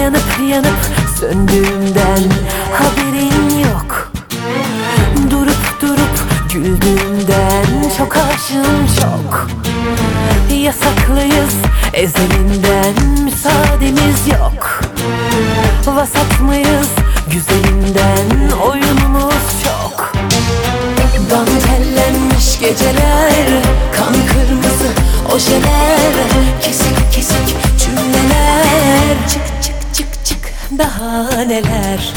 Yanıp yanıp söndüğümden haberin yok. Durup durup güldüğümden çok aşığım çok. Yasaklıyız ezelinden, müsaademiz yok. Vasat mıyız güzelinden, oyunumuz çok. Dantellenmiş geceler, kan kırmızı ojeler, kesik kesik cümleler, çık çık çık çık daha neler.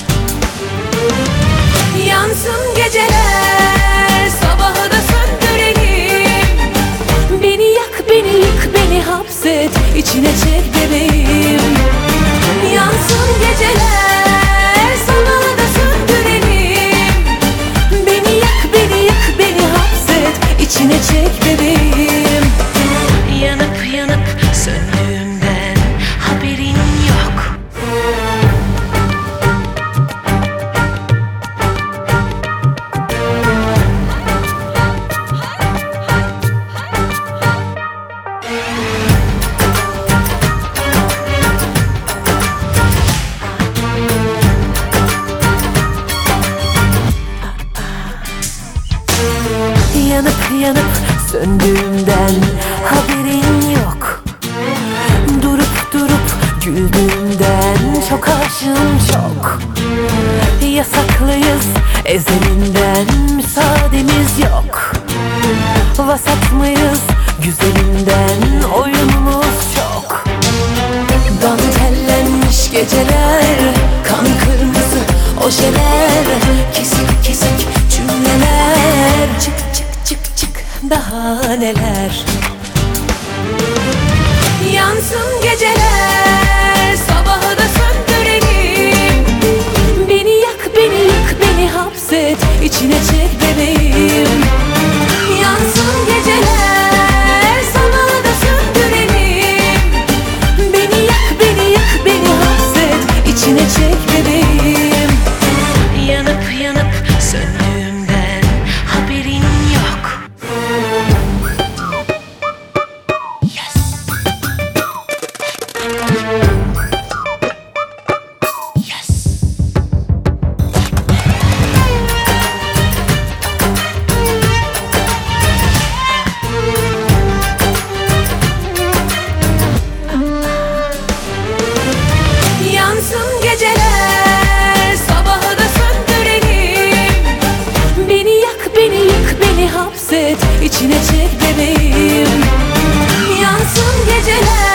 Yansın geceler, sabahı da söndürelim. Beni yak, beni yık, beni hapset, içine çek bebeğim. Yansın geceler, sabahı da söndürelim. Beni yak, beni yık, beni hapset, içine çek bebeğim. Yanıp yanıp söndüğümden haberin yok. Yanıp yanıp söndüğümden haberin yok. Durup durup güldüğümden çok aşığım çok. Yasaklıyız ezelinden, müsaademiz yok. Vasat mıyız güzelinden, oyunumuz çok. Dantellenmiş geceler, kan kırmızı ojeler, kesik kesik cümleler, çık çık çık çık daha neler. Yansın geceler, sabahı da söndürelim. Beni yak, beni yık, beni hapset, içine çek bebeğim. Yansın geceler, sabahı da söndürelim. Beni yak, beni yık, beni hapset, içine çek bebeğim. Yanıp yanıp söndüğümden haberin yok. Yansın geceler, sabahı da söndürelim. Beni yak, beni yık, beni hapset, içine çek bebeğim. Yansın geceler.